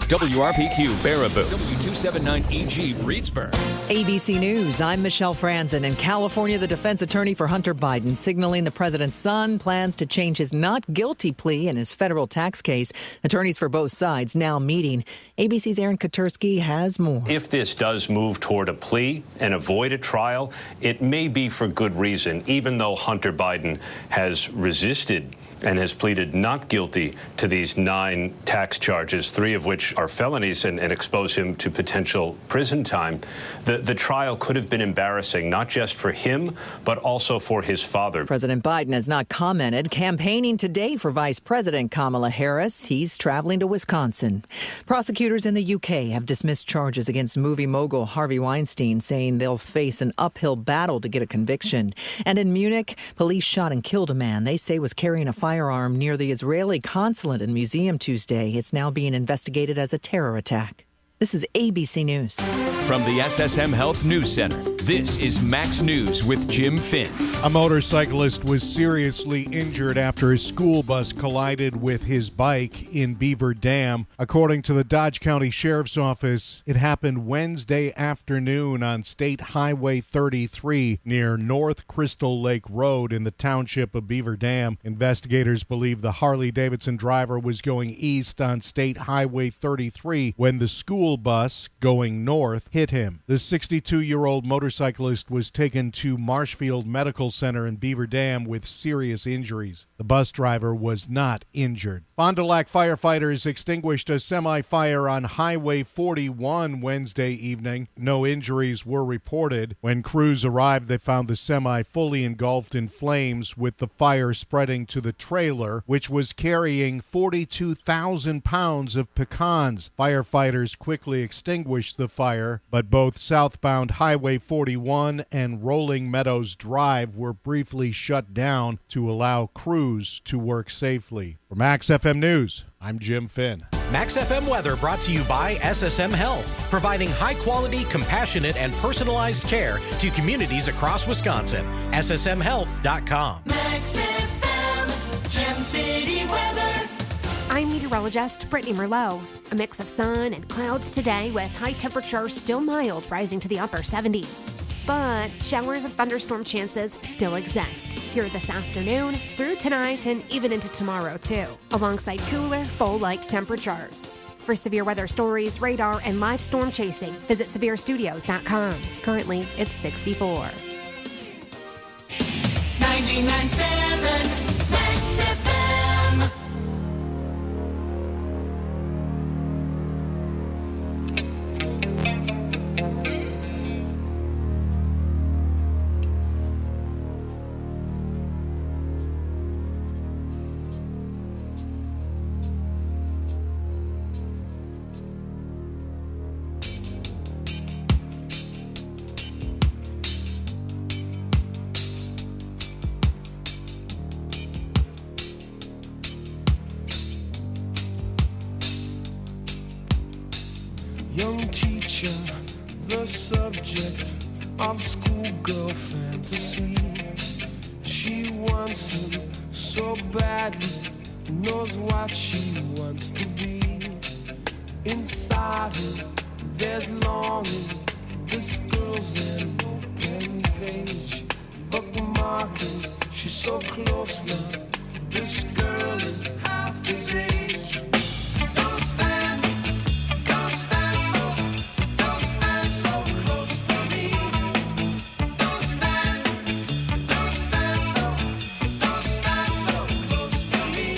WRPQ Baraboo, W279EG Reedsburg. ABC News, I'm Michelle Franzen. In California, the defense attorney for Hunter Biden signaling the president's son plans to change his not guilty plea in his federal tax case. Attorneys for both sides now meeting. ABC's Aaron Katersky has more. If this does move toward a plea and avoid a trial, it may be for good reason, even though Hunter Biden has resisted and has pleaded not guilty to these 9 tax charges, 3 of which are felonies and expose him to potential prison time. The trial could have been embarrassing, not just for him, but also for his father. President Biden has not commented. Campaigning today for Vice President Kamala Harris. He's traveling to Wisconsin. Prosecutors in the UK have dismissed charges against movie mogul Harvey Weinstein, saying they'll face an uphill battle to get a conviction. And in Munich, police shot and killed a man they say was carrying a firearm near the Israeli consulate and museum Tuesday. It's now being investigated as a terror attack. This is ABC News. From the SSM Health News Center, this is Max News with Jim Finn. A motorcyclist was seriously injured after his school bus collided with his bike in Beaver Dam. According to the Dodge County Sheriff's Office, it happened Wednesday afternoon on State Highway 33 near North Crystal Lake Road in the township of Beaver Dam. Investigators believe the Harley-Davidson driver was going east on State Highway 33 when the school bus going north hit him. The 62-year-old motorcyclist was taken to Marshfield Medical Center in Beaver Dam with serious injuries. The bus driver was not injured. Fond du Lac firefighters extinguished a semi-fire on Highway 41 Wednesday evening. No injuries were reported. When crews arrived, they found the semi fully engulfed in flames, with the fire spreading to the trailer, which was carrying 42,000 pounds of pecans. Firefighters quickly extinguished the fire, but both southbound Highway 41 and Rolling Meadows Drive were briefly shut down to allow crews to work safely. For Max FM News, I'm Jim Finn. Max FM weather brought to you by SSM Health, providing high-quality, compassionate, and personalized care to communities across Wisconsin. SSMHealth.com. Max FM, Gem City weather. I'm meteorologist Brittany Merlot. A mix of sun and clouds today with high temperatures still mild, rising to the upper 70s. But showers and thunderstorm chances still exist here this afternoon, through tonight, and even into tomorrow, too, alongside cooler, fall-like temperatures. For severe weather stories, radar, and live storm chasing, visit severestudios.com. Currently, it's 64. 99.7 Max FM. Young teacher, the subject of schoolgirl fantasy. She wants him so badly, knows what she wants to be. Inside her, there's longing. This girl's an open page, bookmarking. She's so close now. This girl is half his age. Don't stand so close to me. Don't stand so close to me.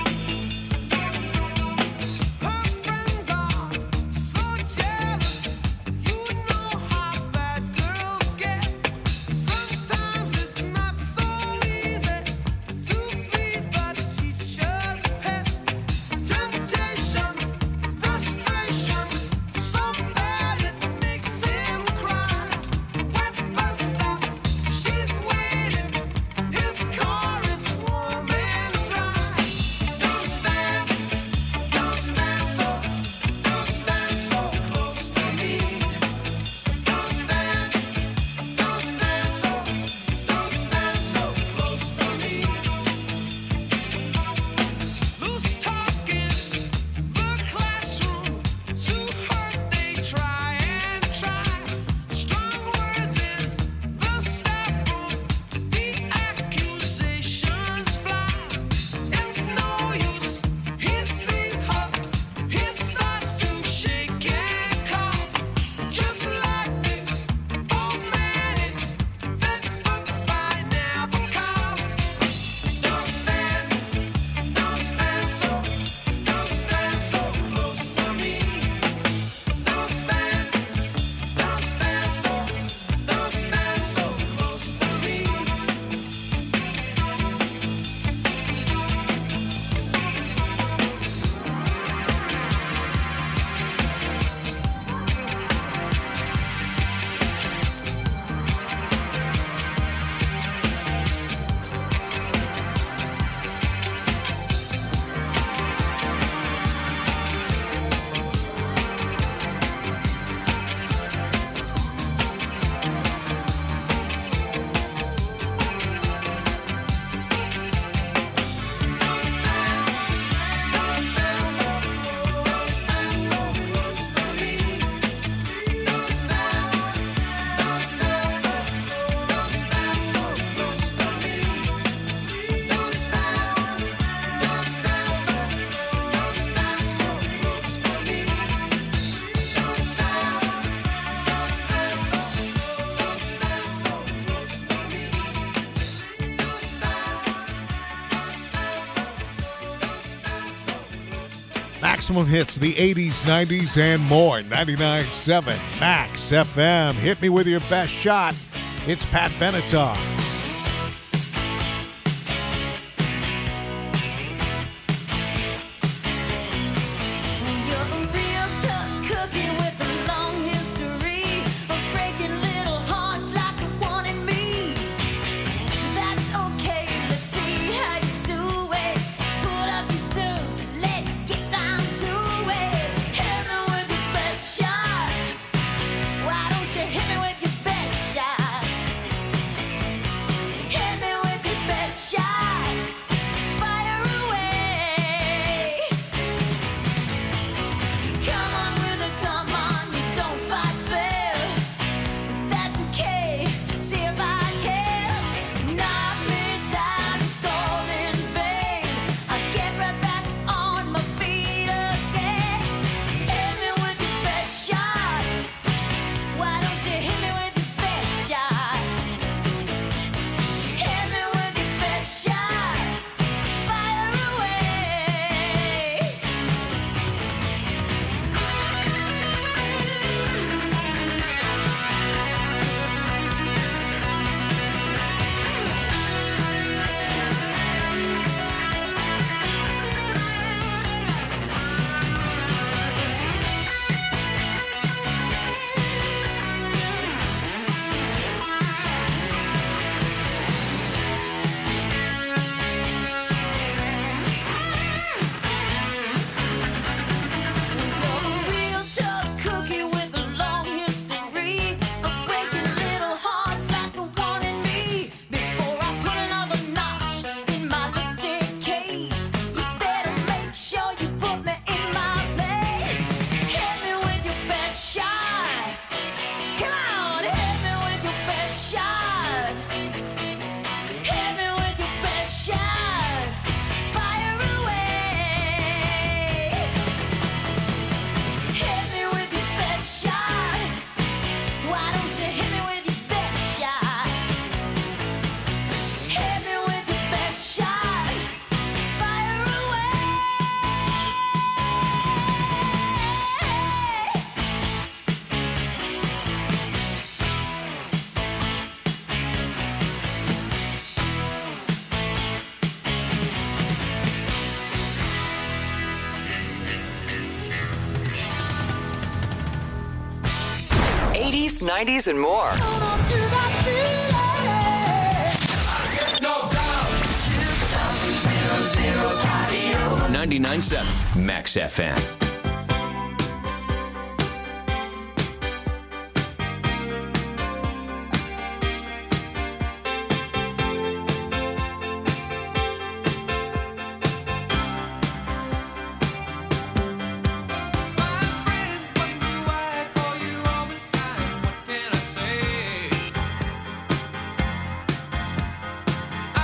Her friends are so jealous. You know how bad girls get. Sometimes it's not so easy to Maximum hits, the 80s, 90s, and more. 99.7 Max FM. Hit me with your best shot. It's Pat Benatar. '80s, '90s, and more. 99.7 Max FM.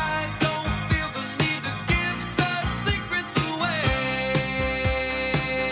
Secrets away.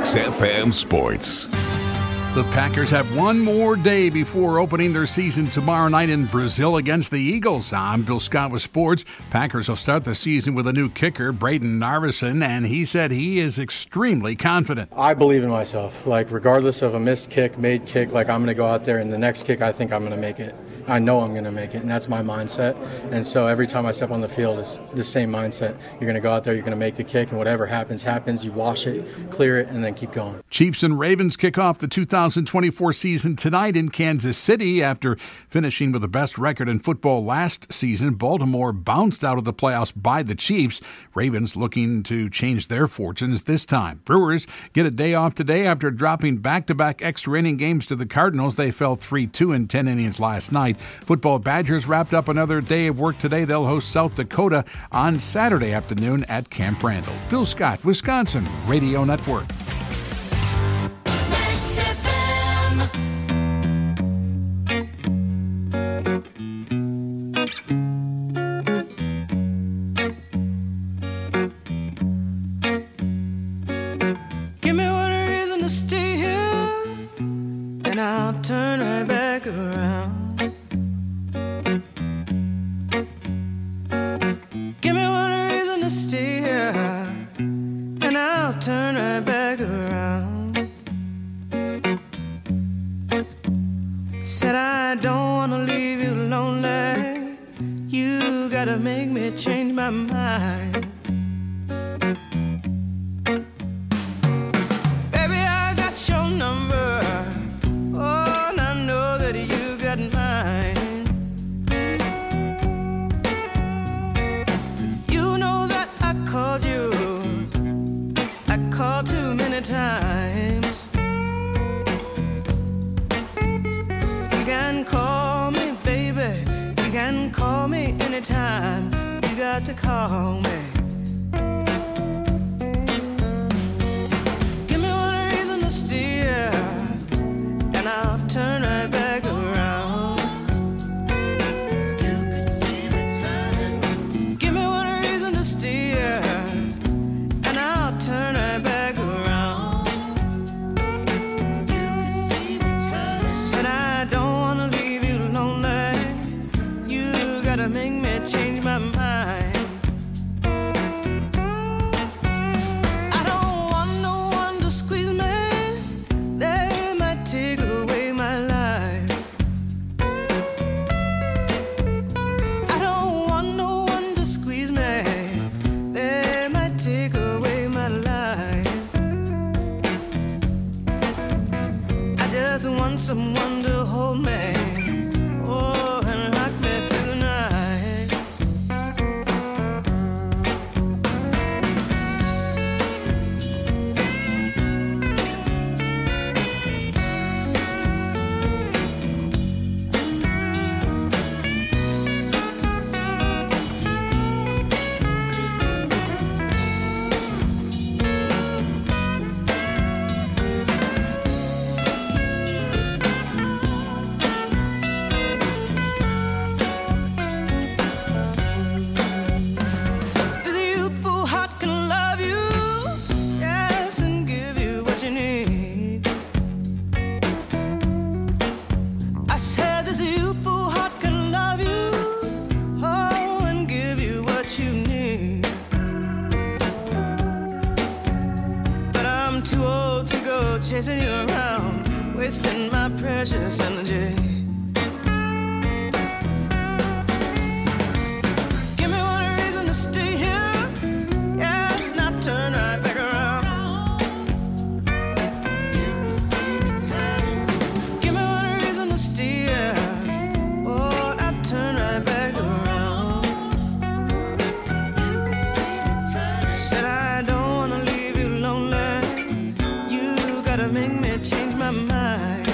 Mix FM Sports. The Packers have one more day before opening their season tomorrow night in Brazil against the Eagles. I'm Bill Scott with sports. Packers will start the season with a new kicker, Braden Narveson, and he said he is extremely confident. I believe in myself. Like, regardless of a missed kick, made kick, like, I'm going to go out there and the next kick, I think I'm going to make it. I know I'm going to make it, and that's my mindset. And so every time I step on the field, it's the same mindset. You're going to go out there, you're going to make the kick, and whatever happens, happens. You wash it, clear it, and then keep going. Chiefs and Ravens kick off the 2024 season tonight in Kansas City. After finishing with the best record in football last season, Baltimore bounced out of the playoffs by the Chiefs. Ravens looking to change their fortunes this time. Brewers get a day off today after dropping back-to-back extra inning games to the Cardinals. They fell 3-2 in 10 innings last night. Football Badgers wrapped up another day of work today. They'll host South Dakota on Saturday afternoon at Camp Randall. Bill Scott, Wisconsin Radio Network. Give me one reason to stay here, and I'll turn right back around. Give me one reason to stay here, and I'll turn right back around. Said I don't wanna leave you lonely. You gotta make me change my mind. Baby, I got your number. Oh, and I know that you got mine. You know that I called you. I called too many times. You can call me, baby. You can call me anytime. You got to call me. Give me one reason to stay here, and I'll turn right back around. You can see me turning. Give me one reason to stay here, and I'll turn right back around. You can see me turning. Said I don't wanna leave you lonely. You gotta make me change my mind. I don't want no one to squeeze me. They might take away my life. I don't want no one to squeeze me. They might take away my life. I just want someone to hold me. Oh, and rock me through the night. The youthful heart can love you, yes, and give you what you need. I said this youthful heart can love you, oh, and give you what you need. But I'm too old to go chasing you around, wasting my precious energy. Give me one reason to stay here, yes, not turn right back around. Give me one reason to stay here, oh, not turn right back around. Said I don't wanna leave you lonely. You gotta make me change my mind.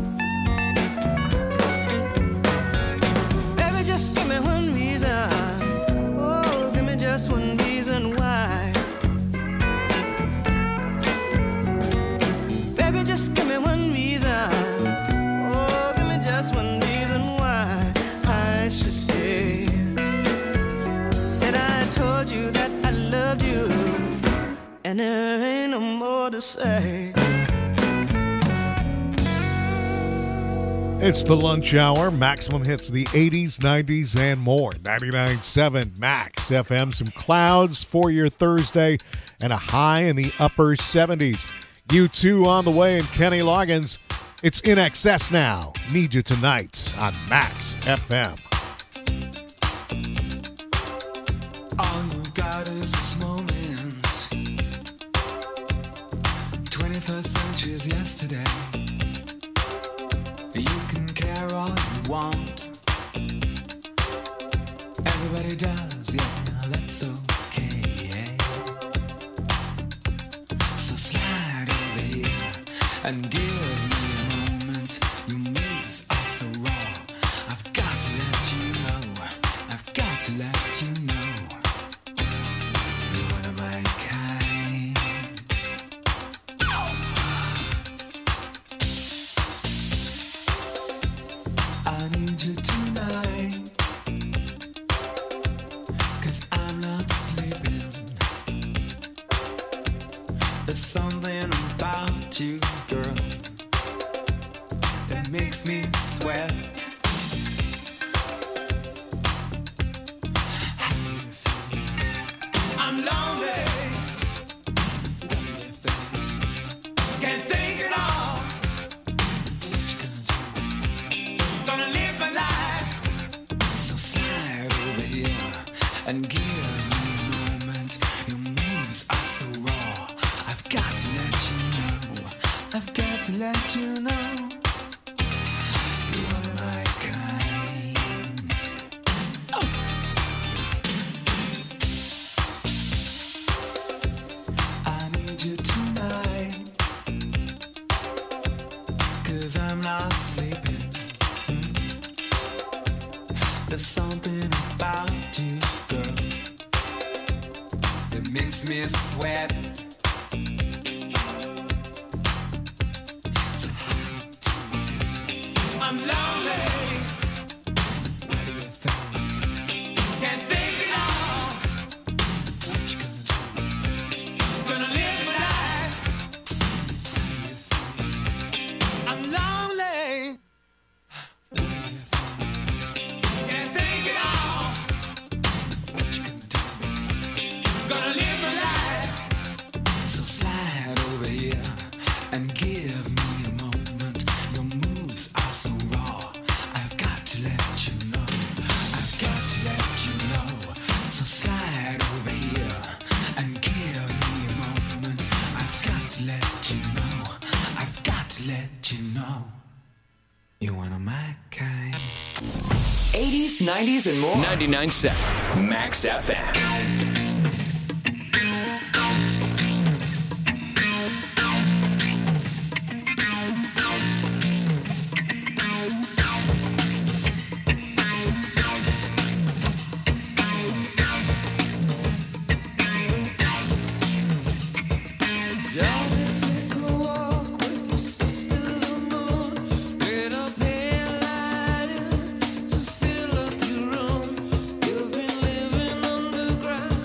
Baby, just give me one reason. Oh, give me just one reason why. Baby, just give me one reason. Oh, give me just one reason why I should stay. Said I told you that I loved you, and there ain't no more more to say. It's the lunch hour. Maximum hits the 80s, 90s, and more. 99.7 Max FM. Some clouds for your Thursday and a high in the upper 70s. U2 on the way and Kenny Loggins. It's In Excess now. Need You Tonight on Max FM. All you've got is this moment. 21st century is yesterday. You can care all you want. Everybody does, yeah, that's okay. So slide over here and give me a moment. Your moves are so raw. I've got to let you know. I've got to let you know. You're one of my kind. I need you tonight, 'cause I'm not sleeping. There's something about you, girl, that makes me sweat. How do you feel? I'm lonely. What do you think? Can't think at all. What you gonna do? Gonna live my life. So slide over here and give me a moment. Your moves are so raw. I've got to let you know. I've got to let you know. You're one of my kind. Oh. I need you tonight, 'cause I'm not sleeping. There's something about you, girl, that makes me sweat. So how do you feel? I'm lonely. What do you think? Can't think at all. What you gonna do? Gonna live my life. How do you feel? I'm lonely. What do you think? Can't think at all. What you gonna do? Gonna live my life. So slide over here and give me a moment. Your moves are so raw. I've got to let you know. I've got to let you know. So slide over here and give me a moment. I've got to let you know. I've got to let you know. You're one of my kind. 80s, 90s, and more. 99.7 Max FM. Fill up your room. You've been living underground.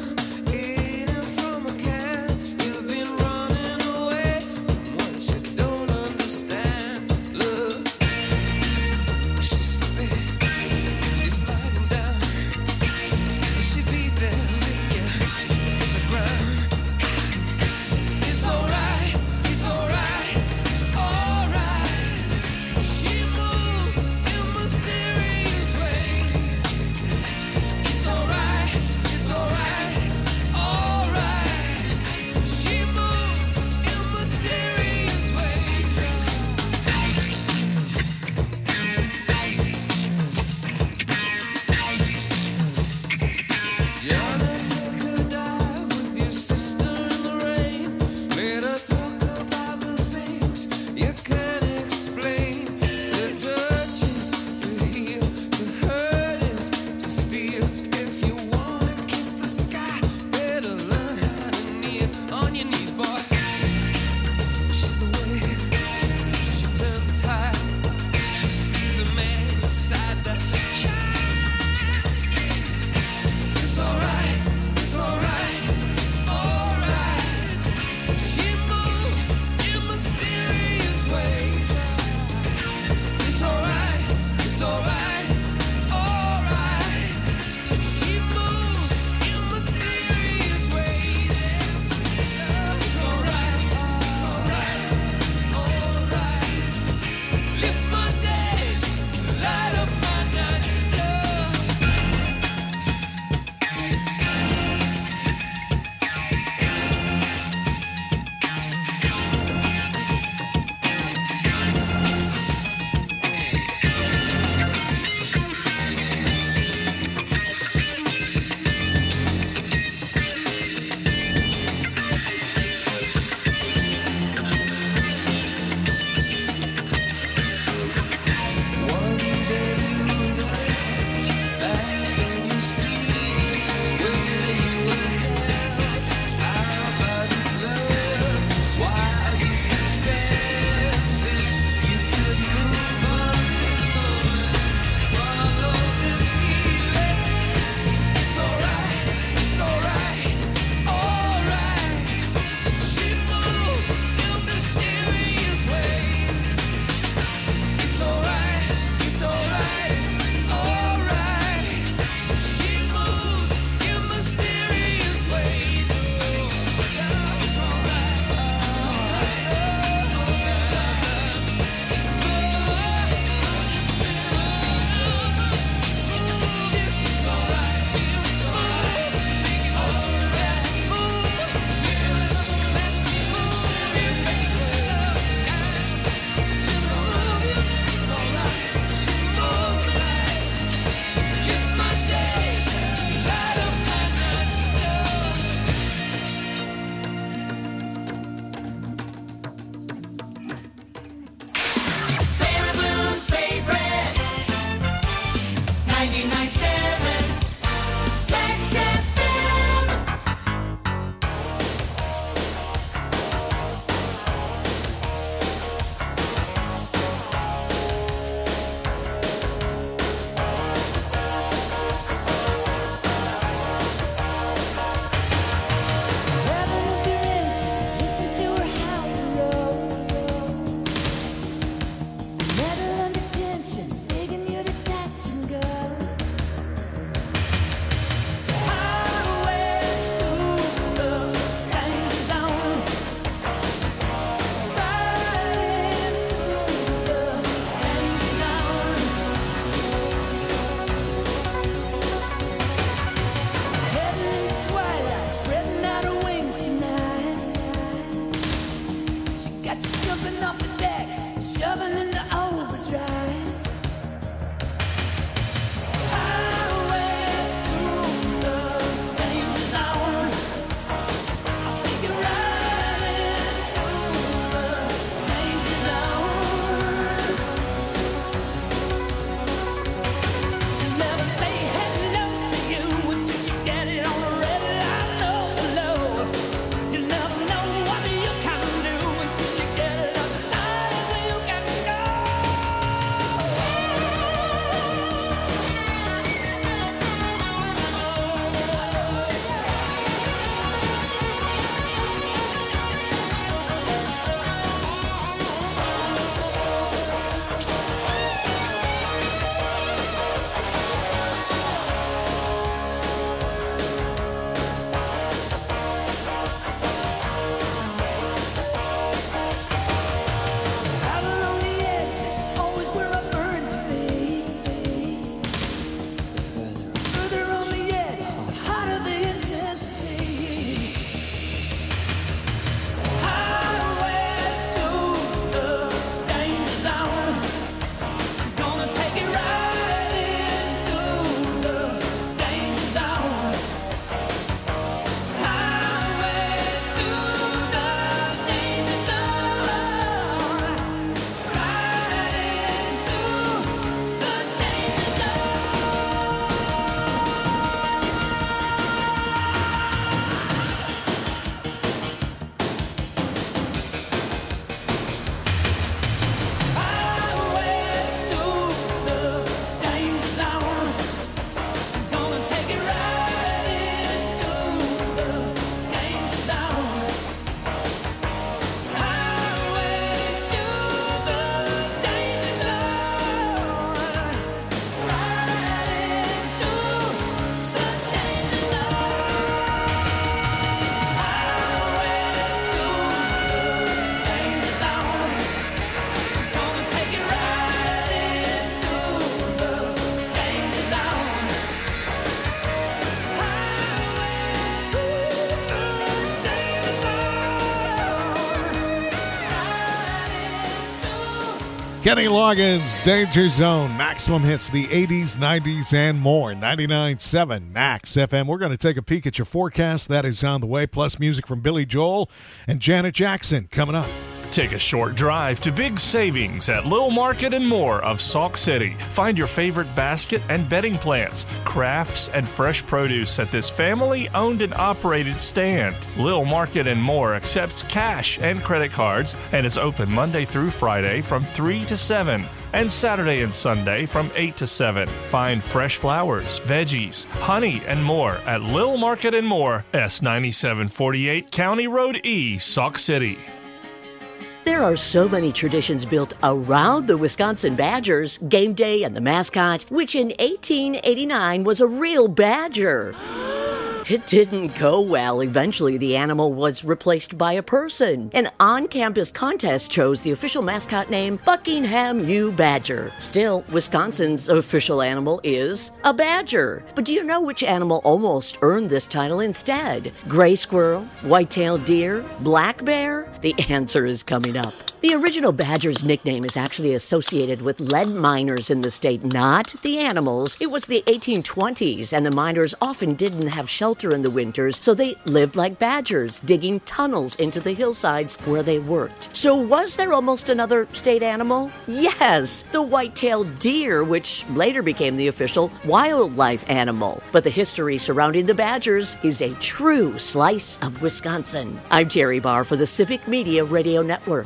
Kenny Loggins, Danger Zone, Maximum Hits, the 80s, 90s, and more. 99.7 Max FM. We're going to take a peek at your forecast. That is on the way, plus music from Billy Joel and Janet Jackson coming up. Take a short drive to big savings at Lil Market and More of Sauk City. Find your favorite basket and bedding plants, crafts, and fresh produce at this family-owned and operated stand. Lil Market and More accepts cash and credit cards and is open Monday through Friday from 3 to 7 and Saturday and Sunday from 8 to 7. Find fresh flowers, veggies, honey, and more at Lil Market and More, S9748 County Road E, Sauk City. There are so many traditions built around the Wisconsin Badgers, game day and the mascot, which in 1889 was a real badger. It didn't go well. Eventually, the animal was replaced by a person. An on-campus contest chose the official mascot name Buckingham U. Badger. Still, Wisconsin's official animal is a badger. But do you know which animal almost earned this title instead? Gray squirrel, white-tailed deer, black bear? The answer is coming up. The original badger's nickname is actually associated with lead miners in the state, not the animals. It was the 1820s, and the miners often didn't have shelter in the winters, so they lived like badgers, digging tunnels into the hillsides where they worked. So was there almost another state animal? Yes, the white-tailed deer, which later became the official wildlife animal. But the history surrounding the badgers is a true slice of Wisconsin. I'm Terry Barr for the Civic Media Radio Network.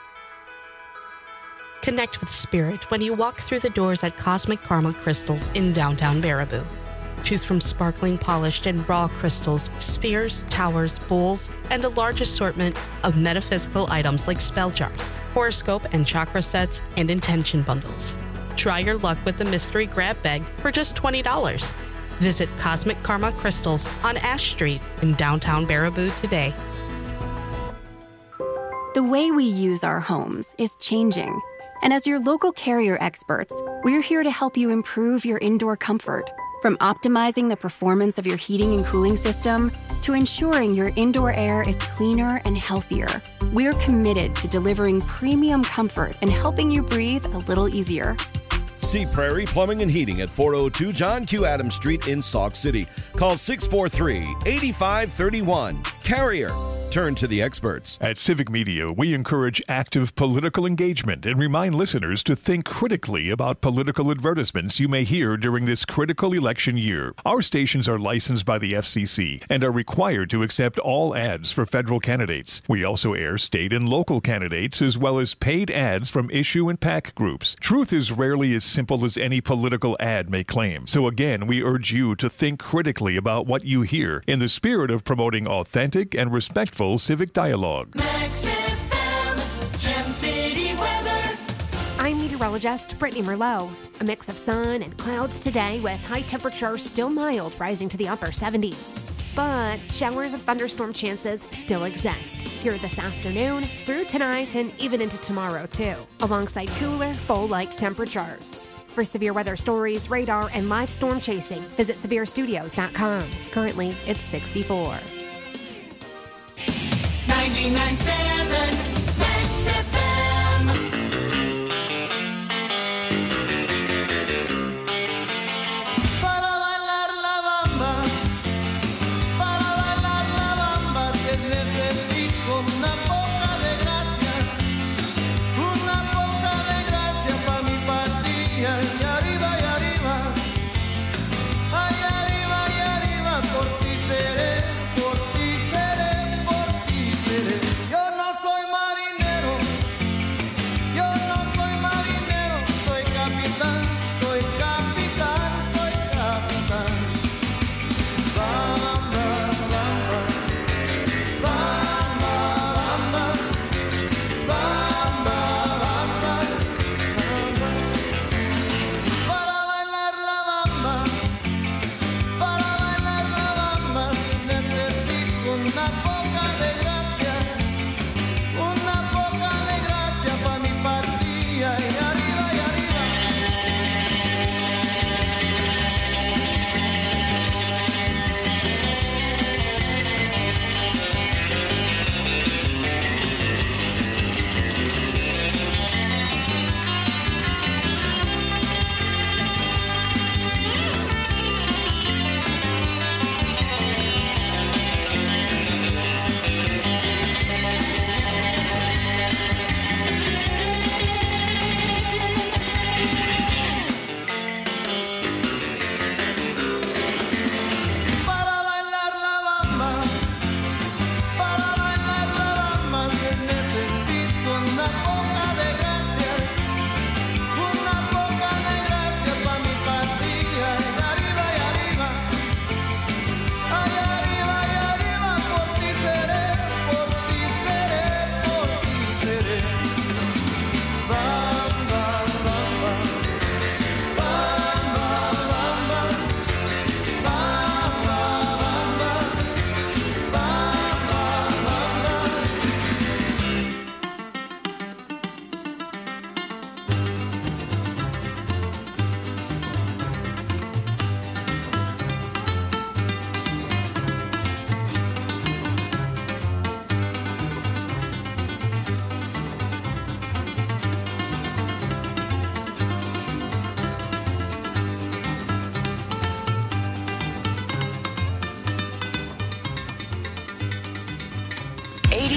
Connect with spirit when you walk through the doors at Cosmic Karma Crystals in downtown Baraboo. Choose from sparkling, polished, and raw crystals, spheres, towers, bowls, and a large assortment of metaphysical items like spell jars, horoscope and chakra sets, and intention bundles. Try your luck with the mystery grab bag for just $20. Visit Cosmic Karma Crystals on Ash Street in downtown Baraboo today. The way we use our homes is changing. And as your local Carrier experts, we're here to help you improve your indoor comfort. From optimizing the performance of your heating and cooling system to ensuring your indoor air is cleaner and healthier, we're committed to delivering premium comfort and helping you breathe a little easier. See Prairie Plumbing and Heating at 402 John Q. Adams Street in Sauk City. Call 643-8531. Carrier. Turn to the experts. At Civic Media, we encourage active political engagement and remind listeners to think critically about political advertisements you may hear during this critical election year. Our stations are licensed by the FCC and are required to accept all ads for federal candidates. We also air state and local candidates as well as paid ads from issue and PAC groups. Truth is rarely as simple as any political ad may claim. So again, we urge you to think critically about what you hear in the spirit of promoting authentic and respectful civic dialogue. Max FM, Gem City weather. I'm meteorologist Brittany Merlot. A mix of sun and clouds today with high temperatures still mild, rising to the upper 70s. But showers of thunderstorm chances still exist here this afternoon, through tonight, and even into tomorrow too, alongside cooler, fall-like temperatures. For severe weather stories, radar, and live storm chasing, visit severestudios.com. Currently, it's 64. 99.7 Max FM. Para bailar la bamba que necesito una poca de gracia pa' mi patria. Y arriba, ay arriba, por ti seré. Yo no soy más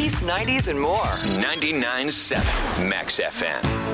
80s, 90s, and more. 99.7 Max FM.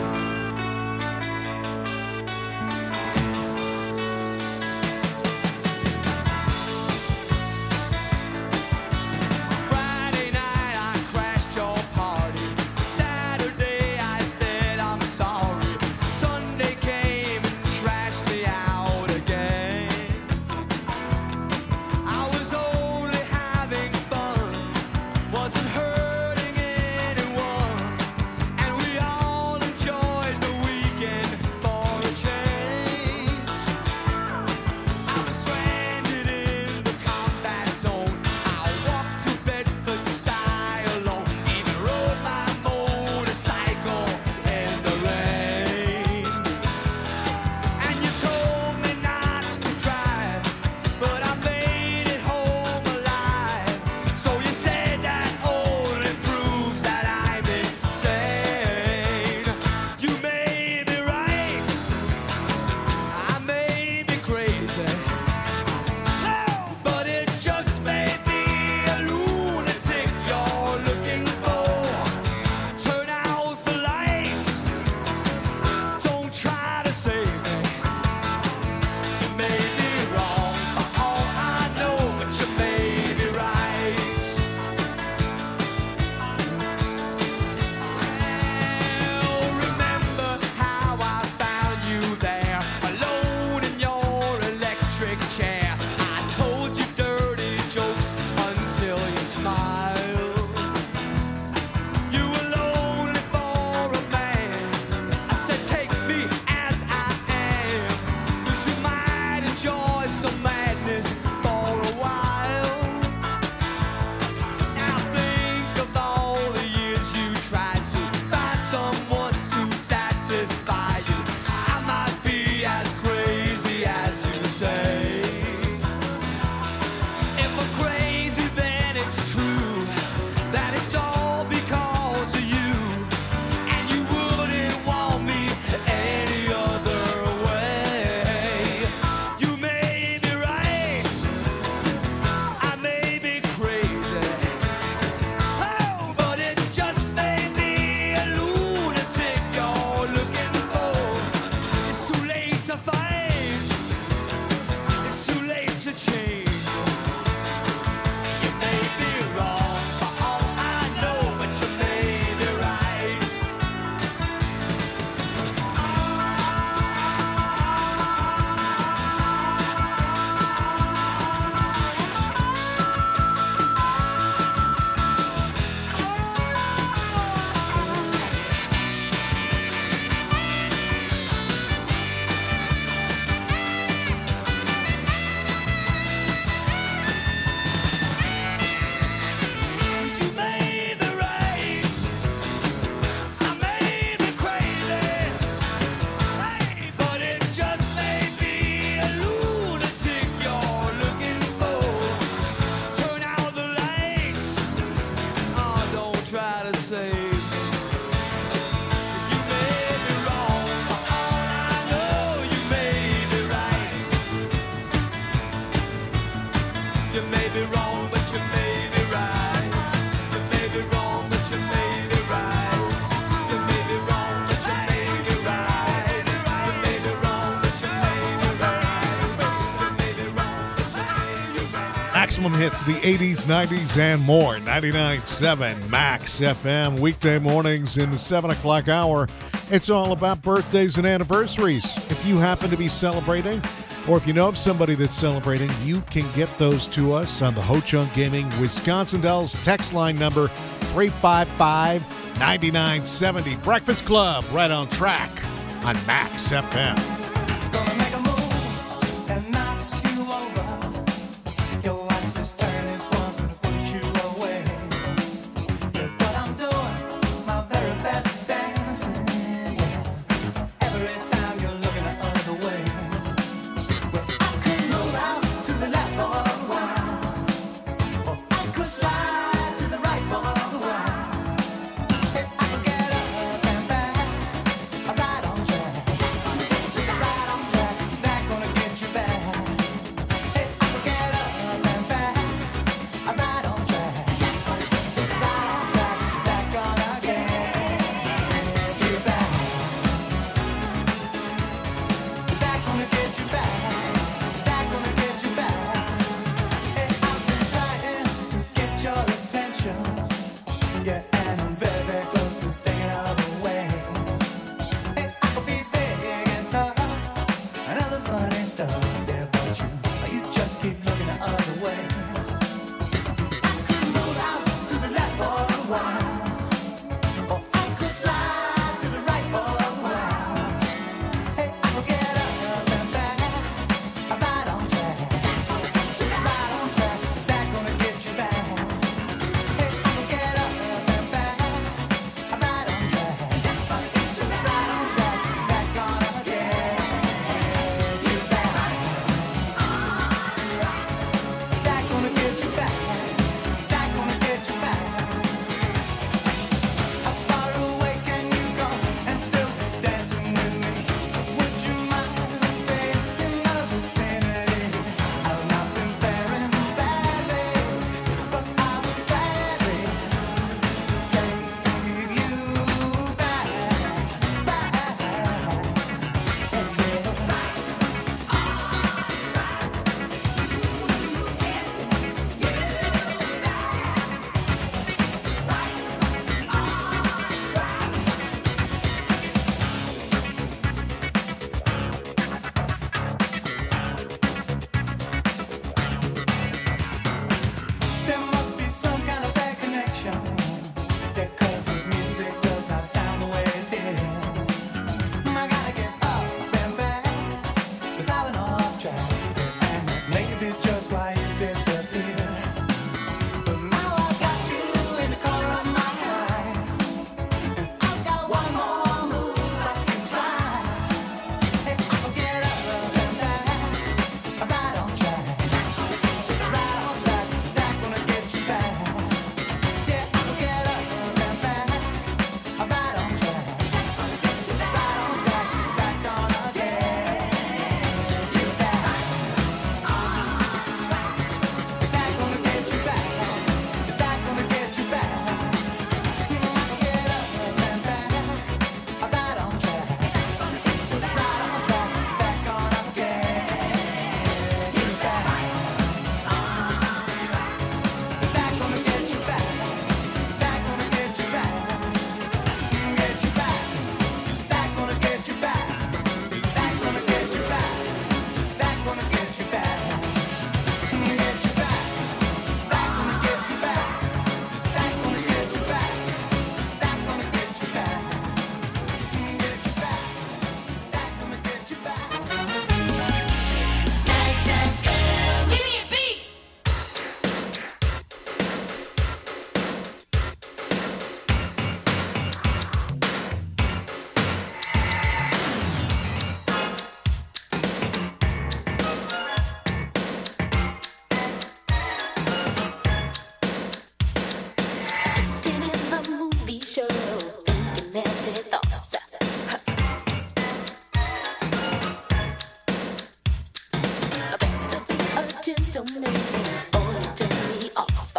Wasn't hurting anyone, and we all enjoyed the Maximum hits, the 80s, 90s, and more. 99.7 Max FM, weekday mornings in the 7 o'clock hour. It's all about birthdays and anniversaries. If you happen to be celebrating, or if you know of somebody that's celebrating, you can get those to us on the Ho Chunk Gaming Wisconsin Dells text line number 355-9970. Breakfast Club, right on track on Max FM. to me, or you turn me off.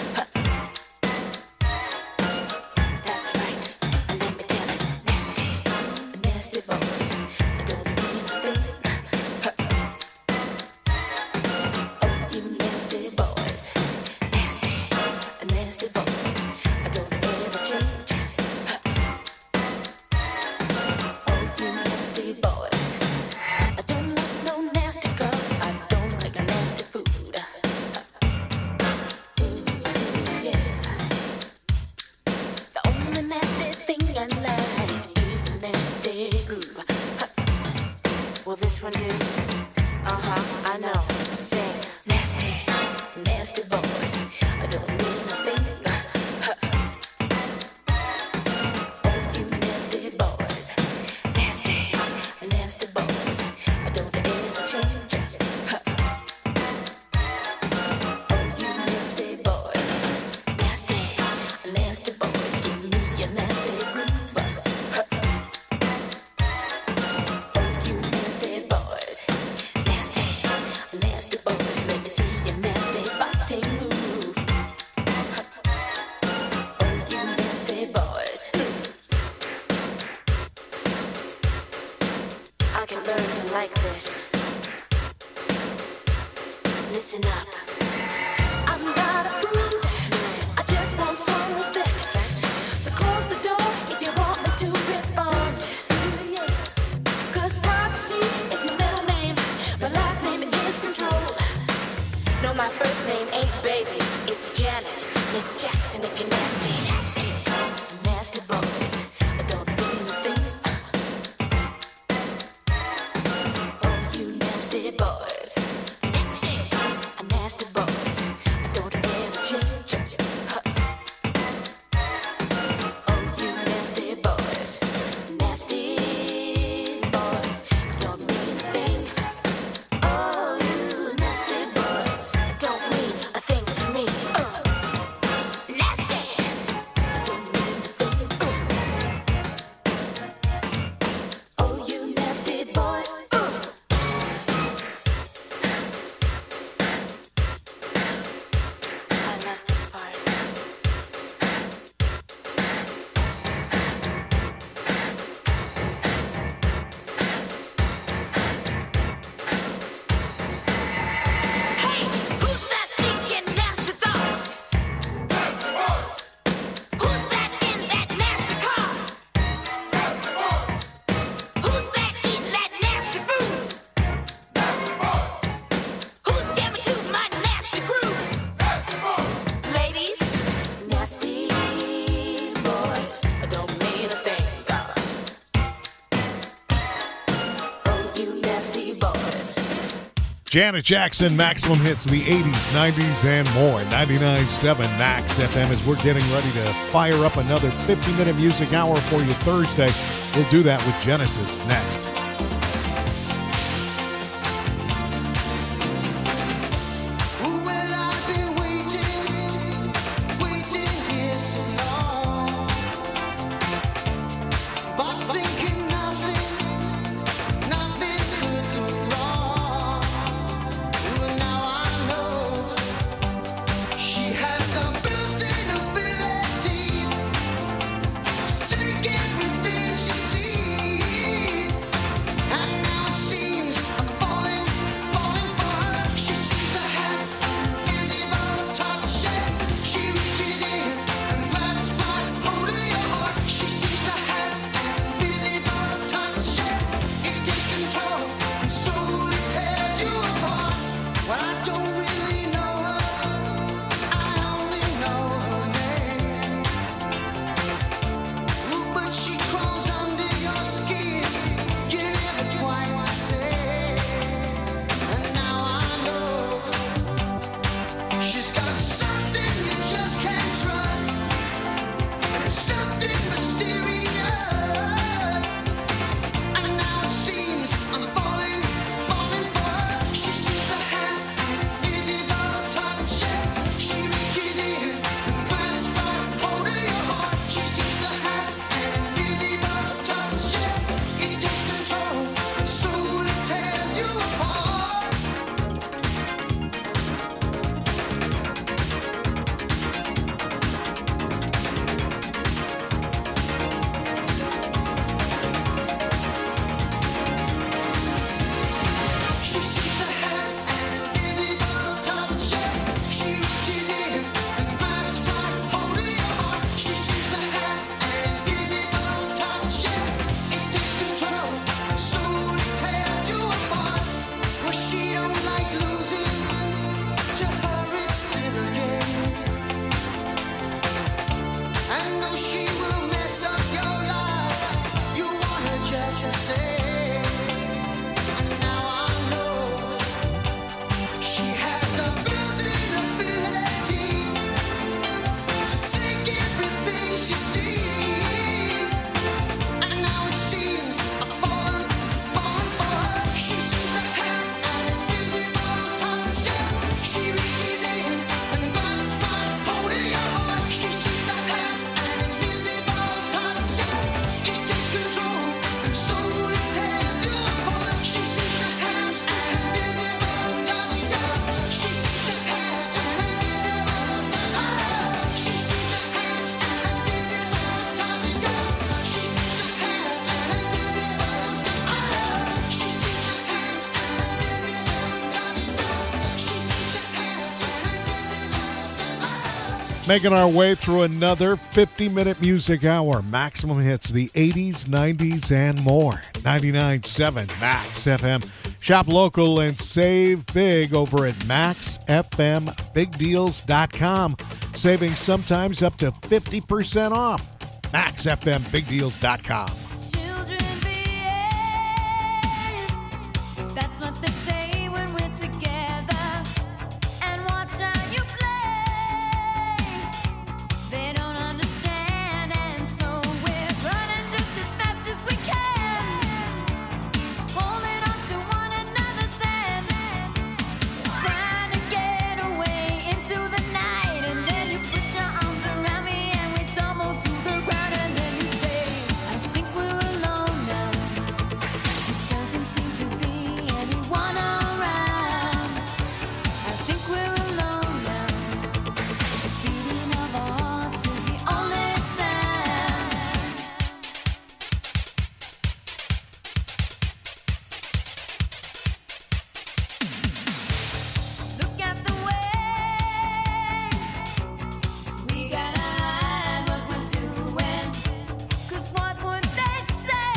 That's right, let me tell it, nasty boys. I don't mean nothing. Oh, you nasty boys, nasty boys. I don't ever change. Oh, you nasty boys. I don't like no nasty girl. I don't like nasty food. Yeah. The only nasty thing I like is a nasty groove. Will this one do? I know. Say nasty boys. I don't mean nothing. Oh, you nasty boys. Nasty boys. I don't ever change. Oh, you nasty boys. Nasty boys. Give me your nasty groove. Oh, you nasty boys. Nasty boys. Let me see your nasty body move. Oh, you nasty boys. I can learn to like this. Listen up. I'm not a prude. I just want some respect. So close the door if you want me to respond. 'Cause privacy is my middle name. My last name is control. No, my first name ain't baby. It's Janet. Miss Jackson if you're nasty. Nasty boys. I don't mean a thing. Oh, you nasty boys. Nasty boys. I don't ever change. Oh, you nasty boys. Nasty boys. I don't mean a thing. Oh, you nasty boys. I don't mean a thing to me. Nasty. I don't mean a thing. Oh, you nasty boys. I love this part. Hey, who's that thinking nasty thoughts? Nasty boys. Who's that in that nasty car? Nasty boys. Who's that eating that nasty food? Nasty boys. Who's jamming to my nasty groove? Nasty boys. Ladies, nasty boys. I don't mean a thing. Oh, you nasty boys. Janet Jackson, Maximum Hits of the 80s, 90s, and more. 99.7 Max FM as we're getting ready to fire up another 50-minute music hour for you Thursday. We'll do that with Genesis next. Well, I've been waiting here so long, but thinking nothing could go wrong. Well, now I know she has a built-in ability to take everything she sees. Making our way through another 50-minute music hour. Maximum hits, the 80s, 90s, and more. 99.7 Max FM. Shop local and save big over at maxfmbigdeals.com. Saving sometimes up to 50% off. maxfmbigdeals.com. That's what they say when we're together. And watch how you play. They don't understand, and so we're running just as fast as we can. Holding on to one another's hand. Trying to get away into the night. And then you put your arms around me and we tumble to the ground. And then you say, I think we're alone now. It doesn't seem to be anyone around. I think we're alone now. The beating of our hearts is the only sound. Look at the way we gotta hide what we're doing. 'Cause what would they say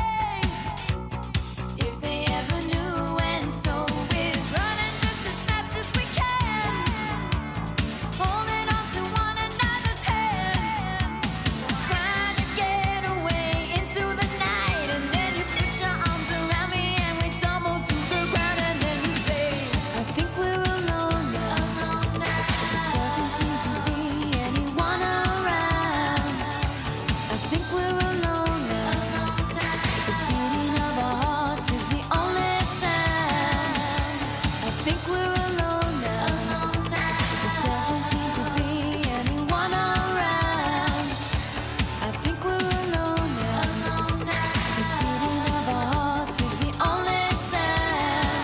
if they ever knew? And so we're running just as fast as we can, holding on to one another's hand, trying to get away into the night. And then you put your arms around me and we tumble to the ground. And then you say, I think we're alone now. Doesn't seem to be anyone around. I think we're alone now. The beating of our hearts is the only sound. I think we're alone now. It doesn't seem to be anyone around. I think we're alone now. The beating of our hearts is the only sound.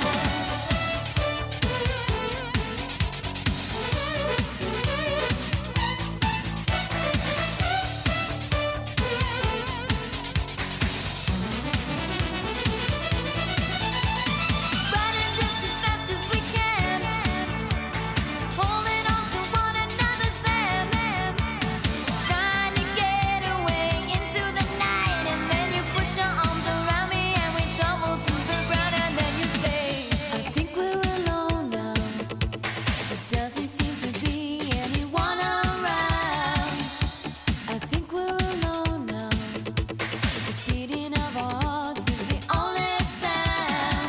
Running just as fast as we can, holding on to one another's hand, trying to get away into the night. And then you put your arms around me and we tumble to the ground. And then you say, I think we're alone now. It doesn't seem to be anyone around. I think we're alone now. The beating of our hearts is the only sound.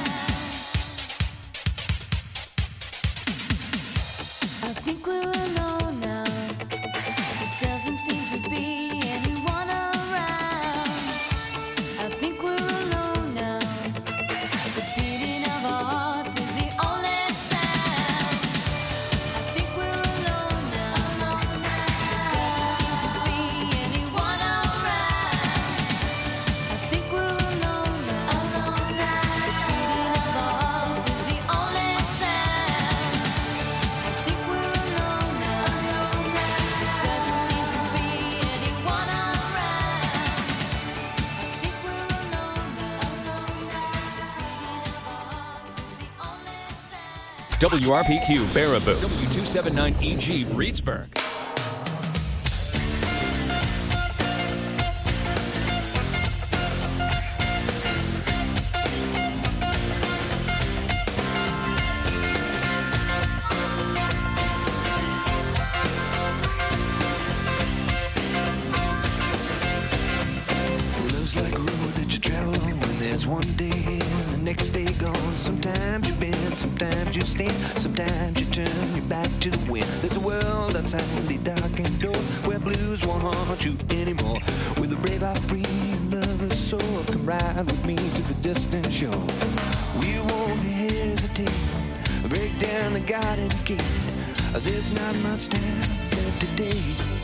I think we're alone now. It doesn't seem to be anyone around. I think we're alone now. The beating of our hearts is the only sound. I think we're alone now. It doesn't seem to be anyone around. I think we're alone now. The beating of our hearts is the only sound. I think we're alone now. It doesn't seem to be anyone around. I think we're alone now. WRPQ Baraboo, W279EG Reedsburg. Love's like a road that you travel on when there's one day in, the next day gone. Sometimes you bend, sometimes you stand, sometimes you turn your back to the wind. There's a world outside the darkened door where blues won't haunt you anymore. With a brave heart, free lover's soul, come ride with me to the distant shore. We won't hesitate, break down the garden gate. There's not much time left today.